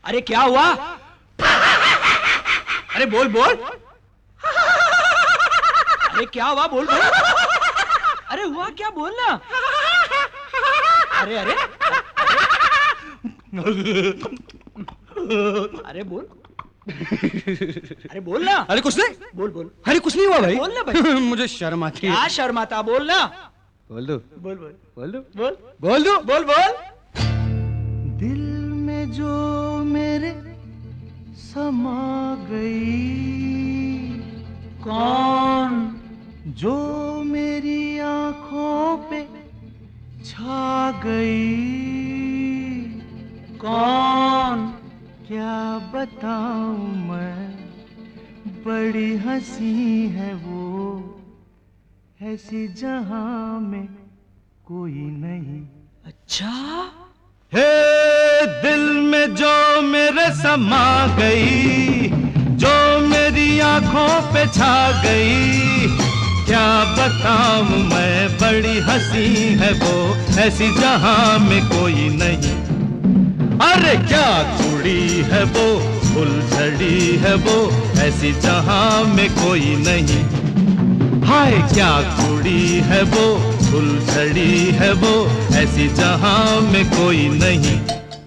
अरे क्या हुआ? अरे बोल बोल। अरे क्या हुआ? बोल बोल। अरे हुआ क्या? बोल ना। अरे अरे अरे बोल। अरे बोल ना। अरे कुछ नहीं। बोल बोल। अरे कुछ नहीं हुआ भाई। बोल ना भाई। मुझे शर्म आती है। क्या शर्म आता? बोल ना। बोल दो। बोल बोल। बोल दो। बोल बोल दो। बोल बोल। दिल में जो मेरे समा गई, कौन? जो मेरी आंखों पे छा गई, कौन? क्या बताऊं मैं, बड़ी हंसी है वो, ऐसी जहां में कोई नहीं। अच्छा। हे दिल में जो मेरे समा गई, जो मेरी आंखों पे छा गई, क्या बताऊं मैं, बड़ी हंसी है वो, ऐसी जहां में कोई नहीं। अरे क्या कुड़ी है वो, फुलझड़ी है वो, ऐसी जहां में कोई नहीं। हाय क्या कुड़ी है वो, फुलझड़ी है वो, ऐसी जहां में कोई नहीं।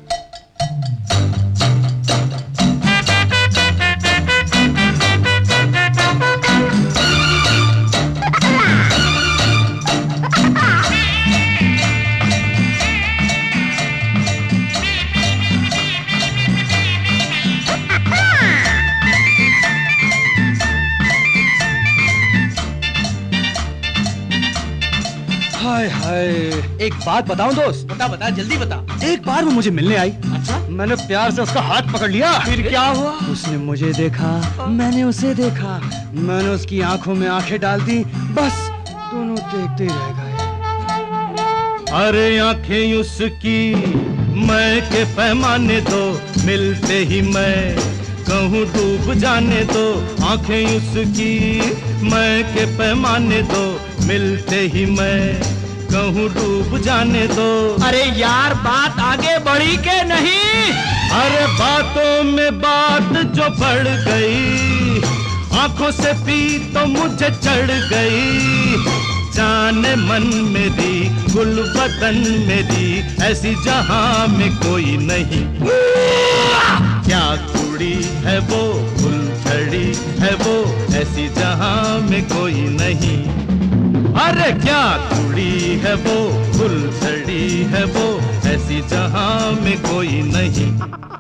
हाय हाय, एक बात बताऊं दोस्त? बता बता, जल्दी बता। एक बार वो मुझे मिलने आई। अच्छा। मैंने प्यार से उसका हाथ पकड़ लिया। फिर क्या हुआ? उसने मुझे देखा, मैंने उसे देखा, मैंने उसकी आंखों में आंखें डाल दी, बस दोनों देखते ही रह गए। अरे आंखें उसकी मैं के पैमाने दो, मिलते ही मैं कहूँ डूब जाने दो। आंखें उसकी मैं के पैमाने दो, मिलते ही मैं कहूँ डूब जाने दो। अरे यार, बात आगे बढ़ी के नहीं? अरे बातों में बात जो बढ़ गई, आंखों से पी तो मुझे चढ़ गई। जाने मन मेरी, गुल बदन मेरी, ऐसी जहां में कोई नहीं। क्या कुड़ी है वो, फुलझड़ी है वो, ऐसी जहां में कोई नहीं। अरे क्या कुड़ी है वो, फुलझड़ी है वो, ऐसी जहां में कोई नहीं।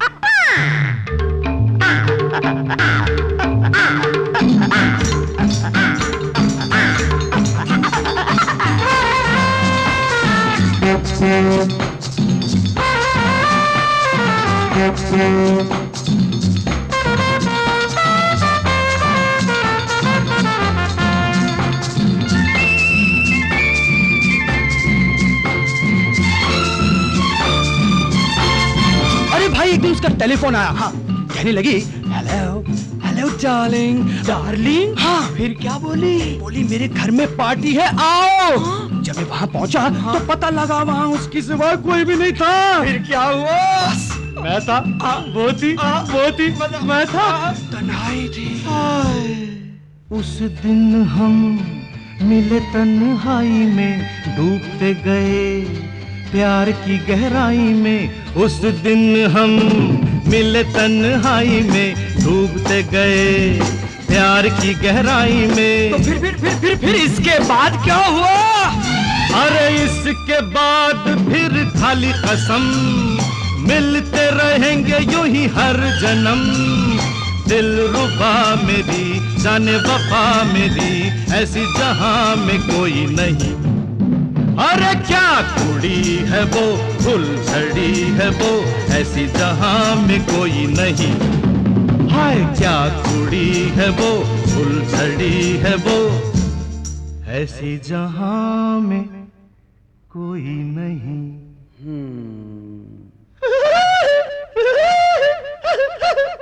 भाई एक दिन उसका टेलीफोन आया। हाँ, कहने लगी हेलो हेलो डार्लिंग। डार्लिंग? हाँ। फिर क्या बोली? बोली मेरे घर में पार्टी है, आओ। जब मैं वहाँ पहुँचा तो पता लगा वहाँ उसकी सिवा कोई भी नहीं था। फिर क्या हुआ? मैं था, वो थी, मैं था, तन्हाई थी। उस दिन हम मिले तन्हाई में, डूबते गए प्यार की गहराई में। उस दिन हम मिले तन्हाई में, डूबते गए प्यार की गहराई में। तो फिर इसके बाद क्या हुआ? अरे इसके बाद फिर खाली कसम, मिलते रहेंगे यूं ही हर जन्म। दिलरुबा मेरी, जाने वफा मेरी, ऐसी जहां में कोई नहीं। अरे क्या कुड़ी है वो, फुलझड़ी है वो, ऐसी जहां में कोई नहीं। हाय क्या कुड़ी है वो, फुलझड़ी है वो, ऐसी जहां में कोई नहीं।